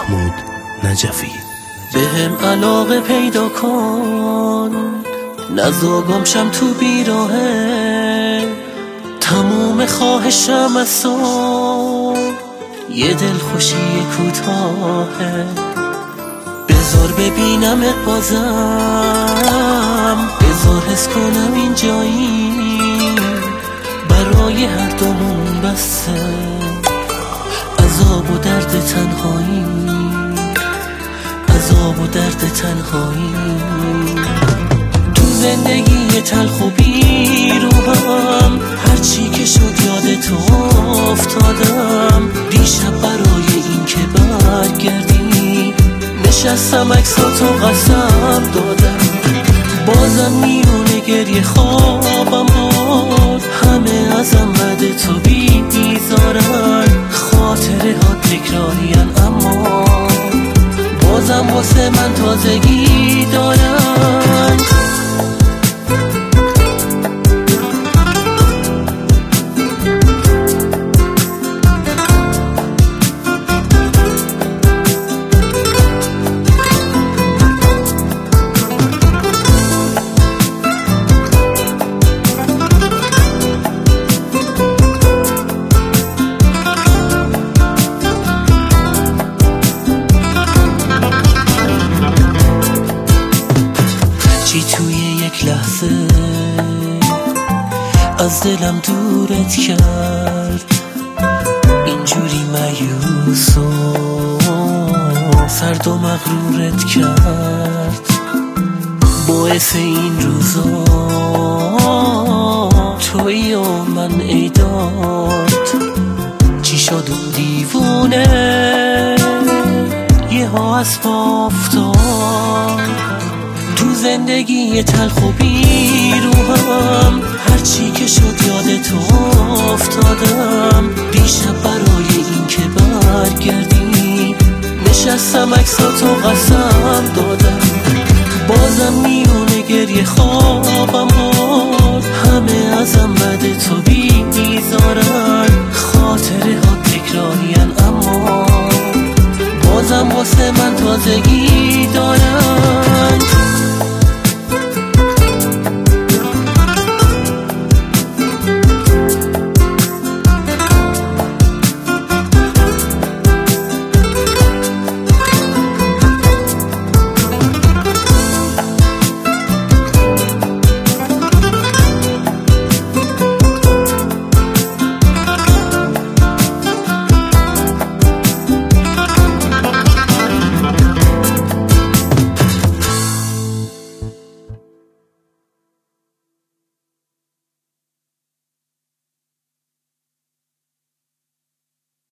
محمود نجفی. بهم علاقه پیدا کن، نزاگم شم تو بیراهه، تموم خواهشم از تو یه دل خوشی کوتاهه. بذار ببینمت بازم، بذار حس کنم اینجایی، برای هر دومون بسته عذاب و درد تنهایی، عذاب و درد تنهایی. تو زندگی تلخ و بیروهم، هرچی که شد یاد تو افتادم. دیشب برای این که برگردی نشستم عکساتو قسم دادم. بازم میونه گریه خوابم بود، همه ازم بد تو بیزارن. خاطره ها تکرارین اما بازم واسه من تازگی دارن. توی یک لحظه از دلم دورت کرد، اینجوری مایوس و سرد و مغرورت کرد. باعث این روزا تویی و من ای داد، چی شد اون دیوونه یه ها از پا افتاد. تو زندگی تلخ و بیروهم، هرچی که شد یاد تو افتادم. دیشب برای این که برگردی نشستم عکساتو قسم دادم. بازم میونه گریه خوابم بود، همه ازم بد تو بیزارن. خاطره ها تکرارین اما بازم واسه من تازگی